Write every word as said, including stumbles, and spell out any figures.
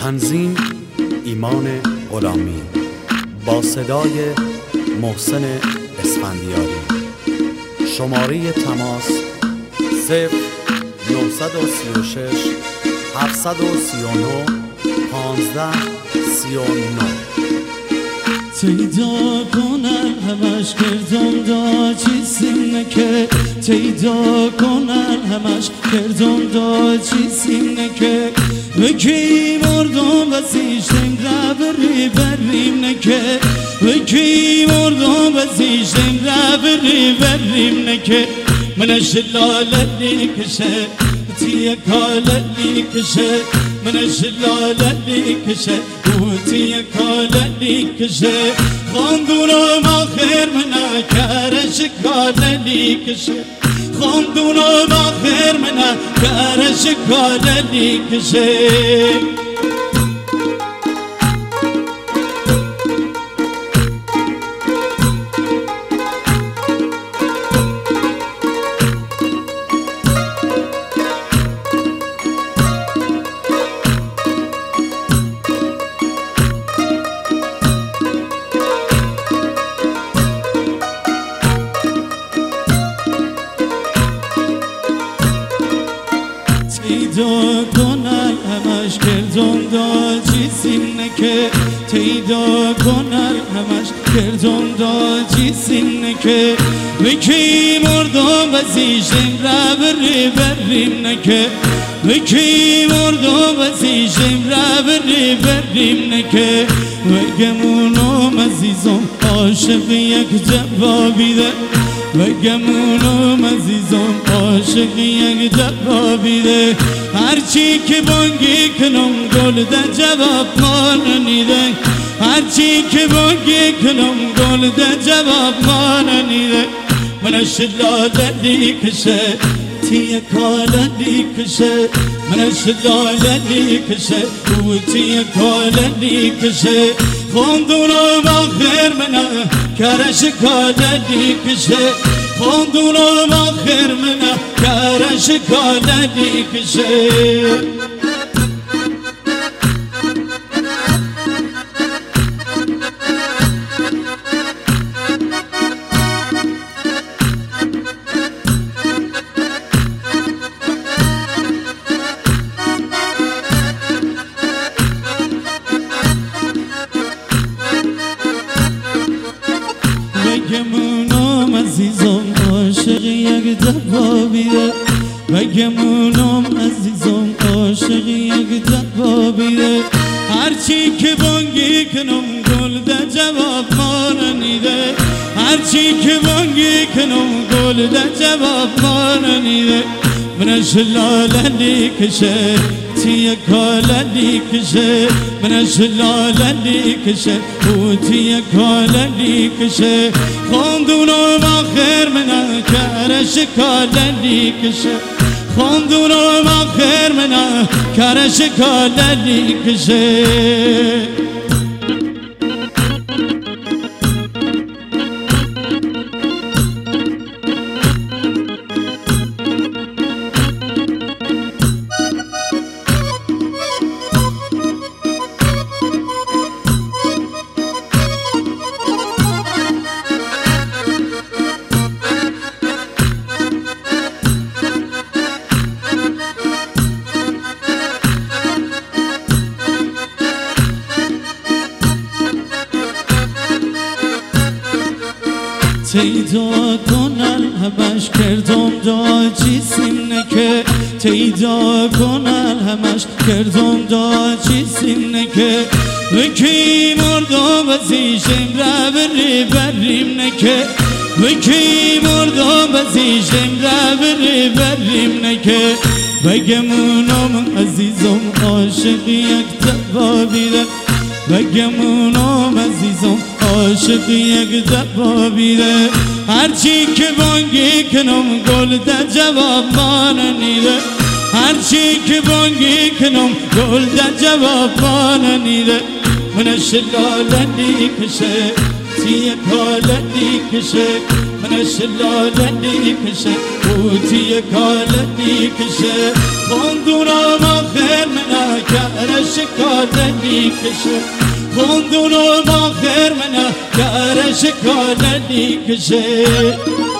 تنظیم ایمان غلامی با صدای محسن اسفندیاری. شماره تماس صفر نهصد و سی و شش هفتصد و سی و نه پانزده سی و نه. تیدا کنن همش کردم دا چیزیم نکه تیدا کنن همش کردم دا چیزیم نکه وکی مردم وزیشتیم را بری بریم نکه وکی مردم وزیشتیم را بری بریم نکه منش لاله کشه تیه کاله کشه منش لاله کشه وتیه کاله کشه خاندونم آخر منا کرش کاله کشه خاندونم آخر منا کرش کاله کشه. تیدا کنن همش کردم دا چیزیم نکه تیدا کنن همش کردم دا چیزیم نکه وکی مردم وزیشتیم را بری بریم نکه وکی مردم وزیشتیم را بری بریم نکه وگمونم عزیزم عاشق یک جوابی ده وگمونم عزیزم عاشق یک جوابی ده هرچی که بانگی کنم گل ده جواب ما ننیده هرچی که بانگی کنم گل ده جواب ما ننیده منش لاله کشه تیه کاله کشه منش لاله کشه وتیه کاله کشه خاندونم آخر منا کرش کاله کشه خاندونم آخر منا کرش کاله کشه. وگمونم عزیزم عاشق یک جوابی ده وگمونم عزیزم عاشق یک جوابی ده هرچی که بانگی کنم گل ده جواب ما ننیده هرچی که بانگی کنم گل ده جواب ما ننیده منش لاله کشه تیه کاله کشه منش لاله کشه وتیه کاله کشه خاندونم آخر منا کرش کاله کشه خاندونم آخر منا کرش کاله کشه. تیدا کنن همش کردم دا چیزیم نکه تیدا کنن همش کردم دا چیزیم نکه وکی مردم وزیشتیم را بری بریم نکه وکی مردم وزیشتیم را بری بریم نکه وگمونم عزیزم عاشق یک جوابی ده وگمونم عزیزم عاشق یک جوابی ده هرچی که بانگی کنم گل ده جواب ما ننیده هرچی که بانگی کنم گل ده جواب ما ننیده منش لاله کشه تیه کاله کشه من شلالنی کشه بوتی کالنی کشه خندونم آخر من کرش کالنی کشه خندونم آخر من کرش کالنی کشه